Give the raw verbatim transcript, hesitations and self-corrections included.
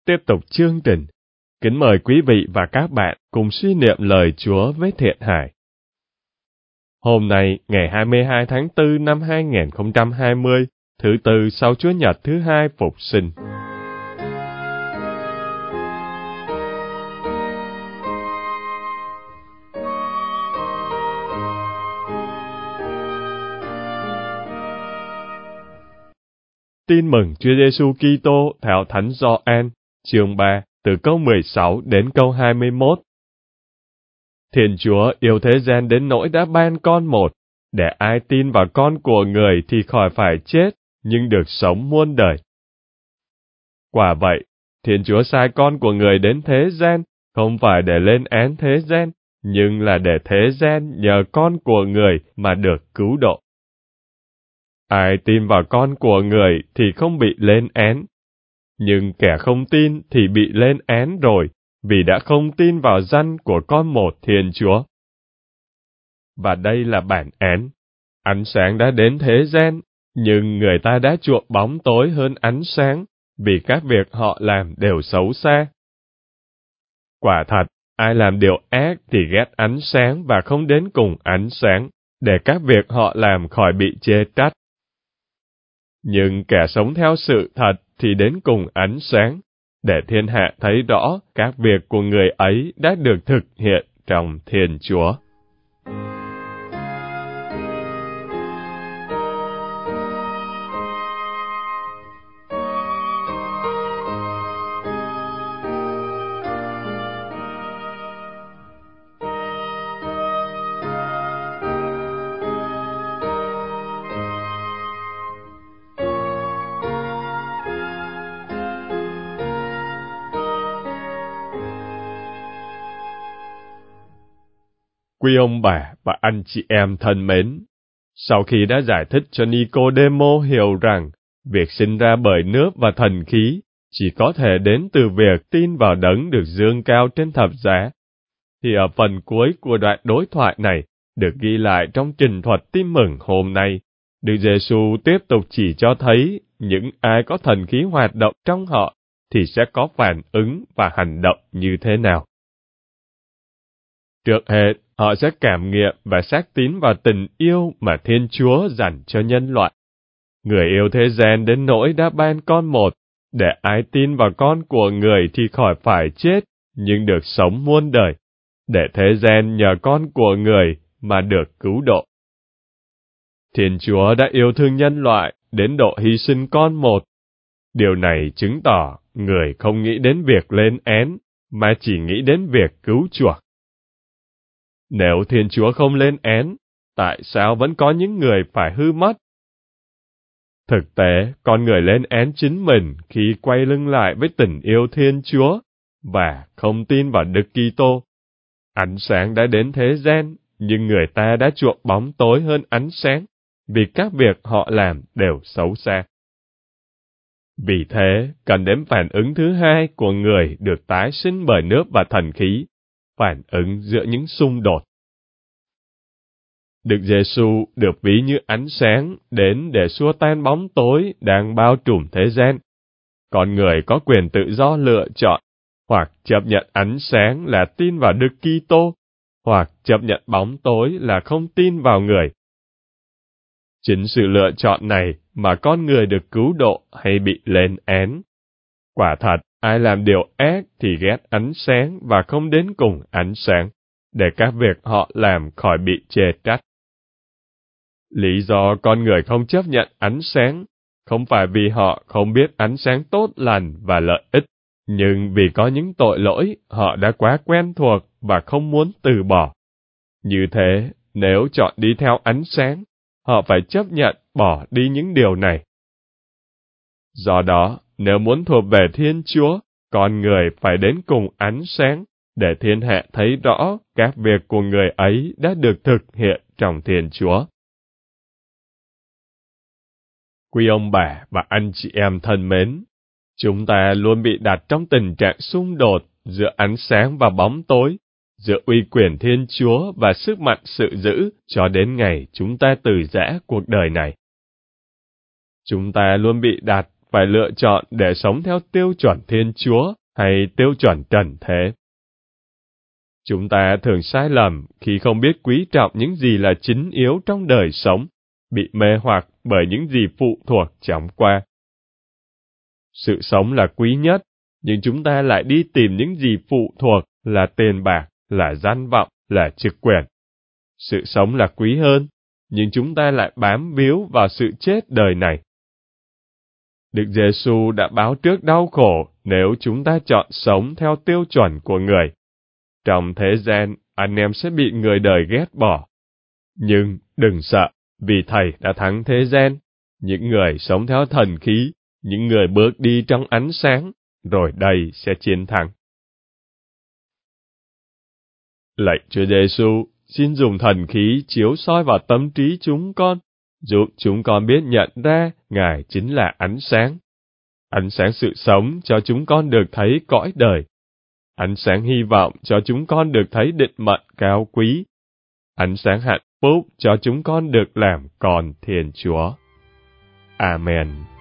tiếp tục chương trình. Kính mời quý vị và các bạn cùng suy niệm lời Chúa với Thiện Hải. Hôm nay, ngày hai mươi hai tháng tư năm hai nghìn không trăm hai mươi, thứ tư sau Chúa Nhật thứ hai Phục sinh. Tin mừng Chúa Giêsu Kitô theo Thánh Gioan, chương ba, từ câu mười sáu đến câu hai mươi mốt. Thiên Chúa yêu thế gian đến nỗi đã ban con một, để ai tin vào con của người thì khỏi phải chết, nhưng được sống muôn đời. Quả vậy, Thiên Chúa sai con của người đến thế gian, không phải để lên án thế gian, nhưng là để thế gian nhờ con của người mà được cứu độ. Ai tin vào con của người thì không bị lên án, nhưng kẻ không tin thì bị lên án rồi, vì đã không tin vào danh của con một Thiên Chúa. Và đây là bản án: ánh sáng đã đến thế gian, nhưng người ta đã chuộng bóng tối hơn ánh sáng, vì các việc họ làm đều xấu xa. Quả thật, ai làm điều ác thì ghét ánh sáng và không đến cùng ánh sáng, để các việc họ làm khỏi bị chê trách. Nhưng kẻ sống theo sự thật thì đến cùng ánh sáng, để thiên hạ thấy rõ các việc của người ấy đã được thực hiện trong Thiên Chúa. Quý ông bà và anh chị em thân mến, sau khi đã giải thích cho Nicôđêmô hiểu rằng việc sinh ra bởi nước và thần khí chỉ có thể đến từ việc tin vào đấng được dương cao trên thập giá, thì ở phần cuối của đoạn đối thoại này được ghi lại trong trình thuật tin mừng hôm nay, Đức Giêsu tiếp tục chỉ cho thấy những ai có thần khí hoạt động trong họ thì sẽ có phản ứng và hành động như thế nào. Trước hết, họ sẽ cảm nghiệm và xác tín vào tình yêu mà Thiên Chúa dành cho nhân loại. Người yêu thế gian đến nỗi đã ban con một, để ai tin vào con của người thì khỏi phải chết, nhưng được sống muôn đời, để thế gian nhờ con của người mà được cứu độ. Thiên Chúa đã yêu thương nhân loại đến độ hy sinh con một. Điều này chứng tỏ người không nghĩ đến việc lên án, mà chỉ nghĩ đến việc cứu chuộc. Nếu Thiên Chúa không lên án, tại sao vẫn có những người phải hư mất? Thực tế, con người lên án chính mình khi quay lưng lại với tình yêu Thiên Chúa và không tin vào Đức Kitô. Ánh sáng đã đến thế gian, nhưng người ta đã chuộng bóng tối hơn ánh sáng, vì các việc họ làm đều xấu xa. Vì thế, cần đến phản ứng thứ hai của người được tái sinh bởi nước và thần khí, phản ứng giữa những xung đột. Đức Giêsu được ví như ánh sáng đến để xua tan bóng tối đang bao trùm thế gian. Con người có quyền tự do lựa chọn, hoặc chấp nhận ánh sáng là tin vào Đức Kitô, hoặc chấp nhận bóng tối là không tin vào người. Chính sự lựa chọn này mà con người được cứu độ hay bị lên án. Quả thật, ai làm điều ác thì ghét ánh sáng và không đến cùng ánh sáng, để các việc họ làm khỏi bị chê trách. Lý do con người không chấp nhận ánh sáng, không phải vì họ không biết ánh sáng tốt lành và lợi ích, nhưng vì có những tội lỗi họ đã quá quen thuộc và không muốn từ bỏ. Như thế, nếu chọn đi theo ánh sáng, họ phải chấp nhận bỏ đi những điều này. Do đó, nếu muốn thuộc về Thiên Chúa, con người phải đến cùng ánh sáng, để thiên hạ thấy rõ các việc của người ấy đã được thực hiện trong Thiên Chúa. Quý ông bà và anh chị em thân mến, chúng ta luôn bị đặt trong tình trạng xung đột giữa ánh sáng và bóng tối, giữa uy quyền Thiên Chúa và sức mạnh sự dữ cho đến ngày chúng ta từ giã cuộc đời này. Chúng ta luôn bị đặt phải lựa chọn để sống theo tiêu chuẩn Thiên Chúa hay tiêu chuẩn trần thế. Chúng ta thường sai lầm khi không biết quý trọng những gì là chính yếu trong đời sống, bị mê hoặc bởi những gì phụ thuộc chóng qua. Sự sống là quý nhất, nhưng chúng ta lại đi tìm những gì phụ thuộc là tiền bạc, là danh vọng, là chức quyền. Sự sống là quý hơn, nhưng chúng ta lại bám víu vào sự chết đời này. Đức Giêsu đã báo trước đau khổ nếu chúng ta chọn sống theo tiêu chuẩn của người. Trong thế gian, anh em sẽ bị người đời ghét bỏ. Nhưng đừng sợ, vì Thầy đã thắng thế gian. Những người sống theo thần khí, những người bước đi trong ánh sáng, rồi đây sẽ chiến thắng. Lạy Chúa Giêsu, xin dùng thần khí chiếu soi vào tâm trí chúng con, giúp chúng con biết nhận ra Ngài chính là ánh sáng. Ánh sáng sự sống cho chúng con được thấy cõi đời. Ánh sáng hy vọng cho chúng con được thấy định mệnh cao quý. Ánh sáng hạnh phúc cho chúng con được làm con Thiên Chúa. Amen.